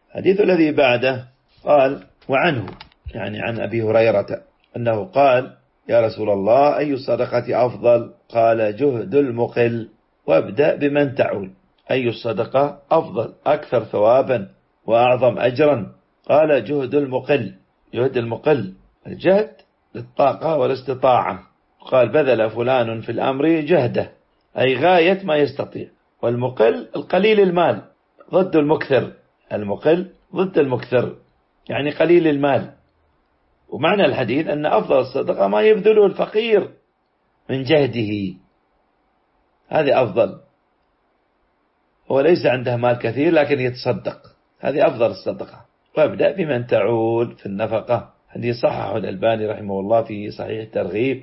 الحديث الذي بعده قال وعنه، يعني عن أبي هريرة أنه قال: يا رسول الله، أي الصدقة أفضل؟ قال: جهد المقل، وابدأ بمن تعول. أي الصدقة أفضل أكثر ثوابا وأعظم أجرا؟ قال: جهد المقل. جهد المقل الجهد للطاقة والاستطاعة. قال: بذل فلان في الأمر جهده، أي غاية ما يستطيع. والمقل القليل المال ضد المكثر. المقل ضد المكثر، يعني قليل المال. ومعنى الحديث أن أفضل الصدقة ما يبذله الفقير من جهده، هذه أفضل. هو ليس عنده مال كثير لكن يتصدق، هذه أفضل الصدقة. وابدأ بمن تعول في النفقة. حديث صححه الألباني رحمه الله في صحيح الترغيب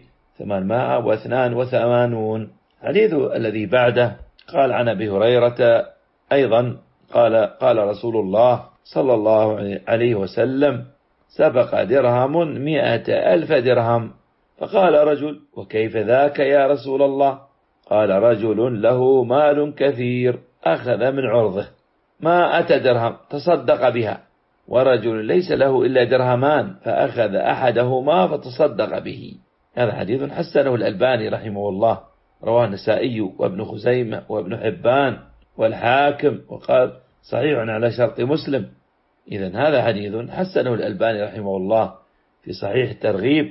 882. الحديث الذي بعده قال عن أبي هريرة أيضا قال رسول الله صلى الله عليه وسلم: سبق درهم 100,000 درهم. فقال رجل: وكيف ذاك يا رسول الله؟ قال: رجل له مال كثير أخذ من عرضه 100 درهم تصدق بها، ورجل ليس له إلا درهمان فأخذ أحدهما فتصدق به. هذا حديث حسنه الألباني رحمه الله، رواه النسائي وابن خزيمة وابن حبان والحاكم، وقال صحيح على شرط مسلم. إذن هذا حديث حسنه الألباني رحمه الله في صحيح الترغيب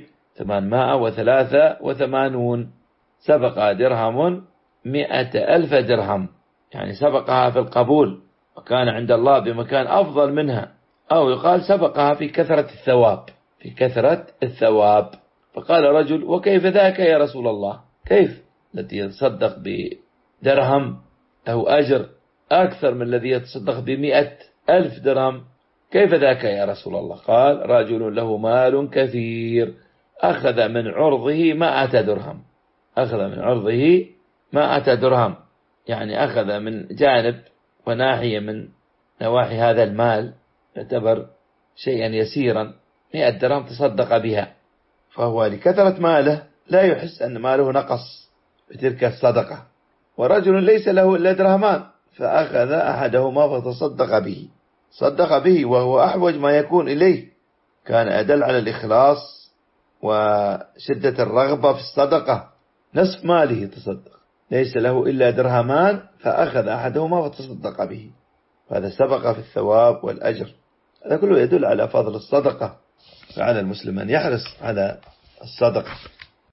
883. سبق درهم 100,000 درهم، يعني سبقها في القبول وكان عند الله بمكان أفضل منها، أو يقال سبقها في كثرة الثواب، في كثرة الثواب. فقال رجل: وكيف ذاك يا رسول الله؟ كيف الذي يتصدق بدرهم له أجر أكثر من الذي يتصدق ب100,000 درهم؟ كيف ذاك يا رسول الله؟ قال: رجل له مال كثير أخذ من عرضه 100 درهم. أخذ من عرضه 100 درهم، يعني أخذ من جانب وناحية من نواحي هذا المال، يعتبر شيئا يسيرا، 100 درهم تصدق بها، فهو لكثرة ماله لا يحس أن ماله نقص بتلك الصدقة. ورجل ليس له إلا درهمان فأخذ أحدهما فتصدق به، صدق به وهو أحوج ما يكون إليه، كان أدل على الإخلاص وشدة الرغبة في الصدقة. نصف ماله تصدق، ليس له إلا درهمان فأخذ أحدهما فتصدق به، هذا سبق في الثواب والأجر. هذا كله يدل على فضل الصدقة، فعلى المسلم أن يحرص على الصدقة.